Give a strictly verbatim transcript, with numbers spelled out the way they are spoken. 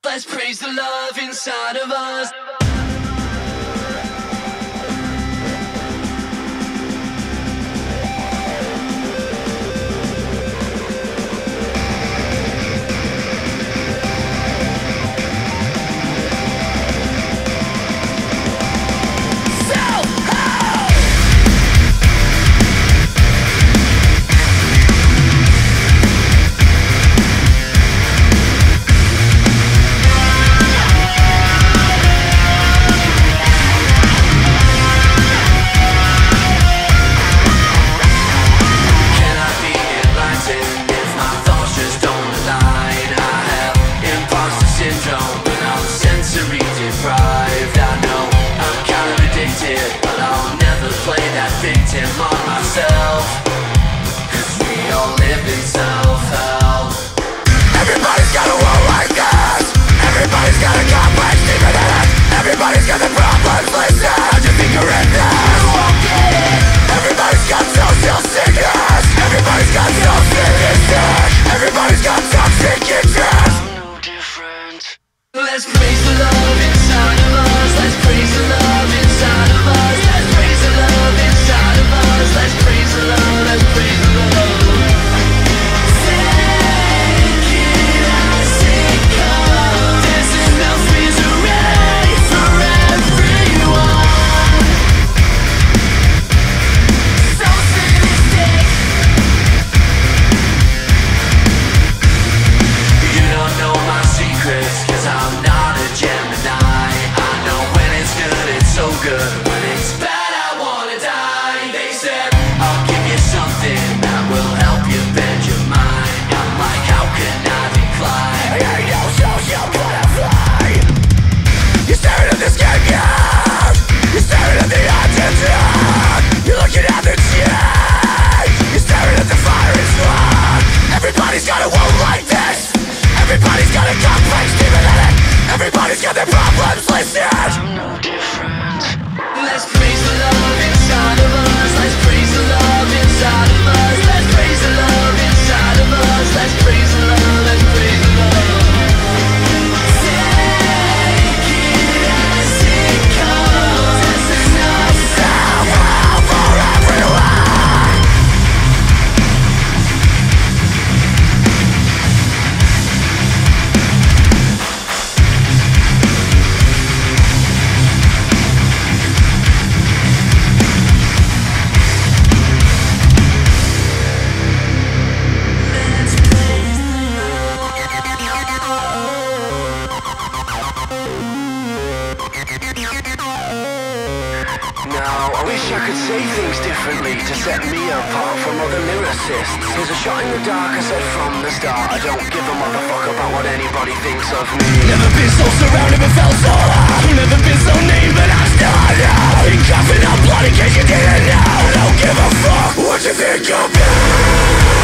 Let's praise the love inside of us. On myself, cause we all live in self-help. Everybody's got a world like this. Everybody's got a complex deeper than it. Everybody's got the problems listed. How'd you think you're in this? You won't get it. Everybody's got social sickness. Everybody's got self-sickness. Everybody's got toxic interest. I'm no different. Let's praise the love inside of us. Let's praise the love inside of us. Let's praise the love inside of us. Let's praise the love, let's praise the love. Take it as it comes. There's enough misery for everyone. So sadistic. You don't know my secrets, cause I'm not a Gemini. I know when it's good, it's so good. When it's bad, I wanna die. They said, I'll give you something that will help you bend your mind. I'm like, how can I decline? I ain't no social butterfly. You're staring at the skin gap. You're staring at the attention. You're looking at the change. You're staring at the fire and smoke. Everybody's got a world like this. Everybody's got a complex deeper than it. Everybody's got their problems listed. I'm no different. Let's praise the love inside of us. Let's praise the love inside of us. Let's praise the love inside of us. Let's praise the love, let's praise the love. Take it as it comes. There's enough self-help for everyone. Now, I wish I could say things differently to set me apart from other lyricists. Here's a shot in the dark, I said from the start, I don't give a motherfucker about what anybody thinks of me. Never been so surrounded but felt so high. Never been so named but I'm still alive. Been coughing up blood in case you didn't know. Don't give a fuck what you think of me.